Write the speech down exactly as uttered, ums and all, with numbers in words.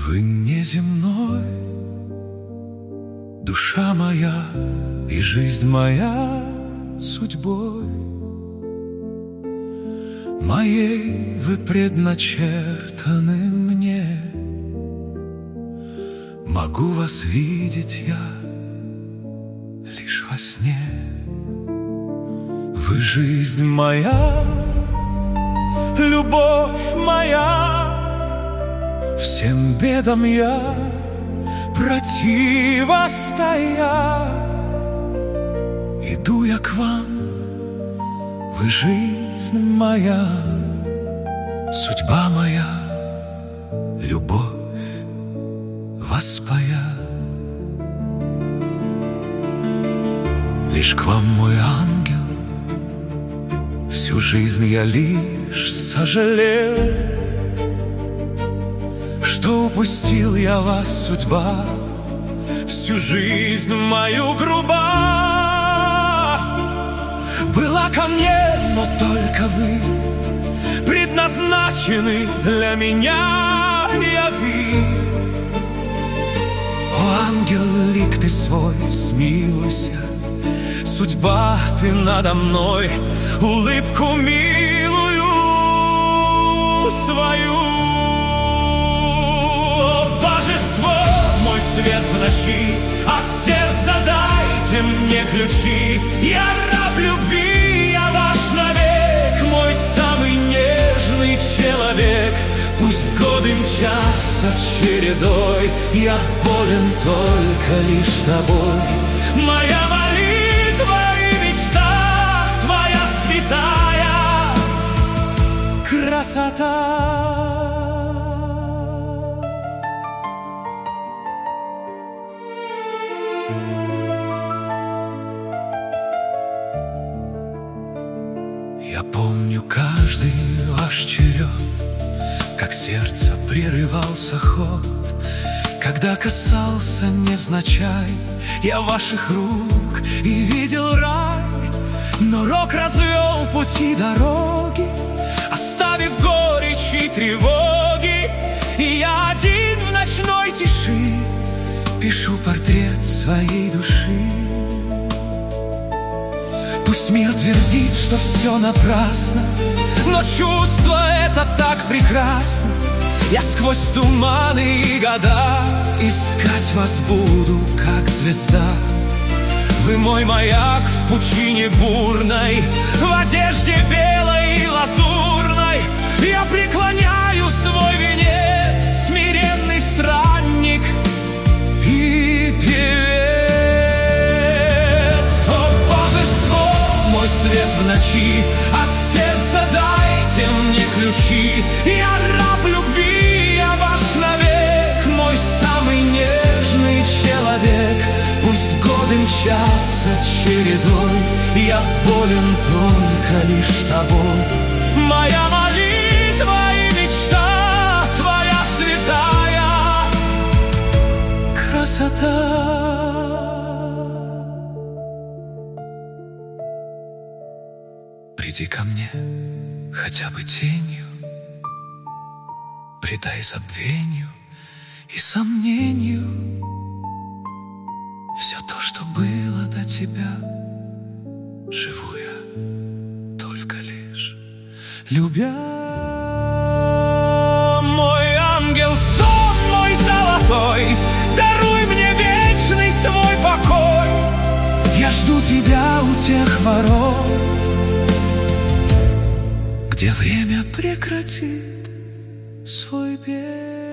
Вы неземной, душа моя и жизнь моя судьбой моей вы предначертаны мне. Могу вас видеть я лишь во сне. Вы жизнь моя, любовь моя, всем бедам я противостоя. Иду я к вам, вы жизнь моя, судьба моя, любовь воспоя. Лишь к вам, мой ангел, всю жизнь я лишь сожалел, что упустил я вас, судьба, всю жизнь мою груба. Была ко мне, но только вы предназначены для меня, яви. О, ангел, лик ты свой, смилуйся, судьба, ты надо мной улыбку милую свою. О, божество, мой свет в ночи, от сердца дайте мне ключи. Я раб любви, я ваш навек, мой самый нежный человек. Пусть годы мчатся чередой, я болен только лишь тобой. Моя молитва и мечта, твоя святая красота. Я помню каждый ваш черед, как сердце прерывался ход, когда касался невзначай я ваших рук и видел рай. Но рок развел пути дороги, оставив горечь и тревоги, и я один в ночной тиши пишу портрет своей души. Пусть мир твердит, что все напрасно, но чувство это так прекрасно. Я сквозь туманы и года искать вас буду, как звезда. Вы мой маяк в пучине бурной, в одежде белой и лазурной. Я преклоняю свой венец, смиренный странник и певец. О, божество, мой свет в ночи, от сердца дайте мне ключи. Я раб любви, я ваш навек, мой самый нежный человек. Пусть годы мчатся чередой, я болен только лишь тобой. Моя молитва и мечта, твоя святая красота. Приди ко мне хотя бы тенью, предай забвению и сомнению все то, что было до тебя. Живу я только лишь любя. Мой ангел, сон мой золотой, даруй мне вечный свой покой. Я жду тебя у тех ворот, где время прекратит свой бег.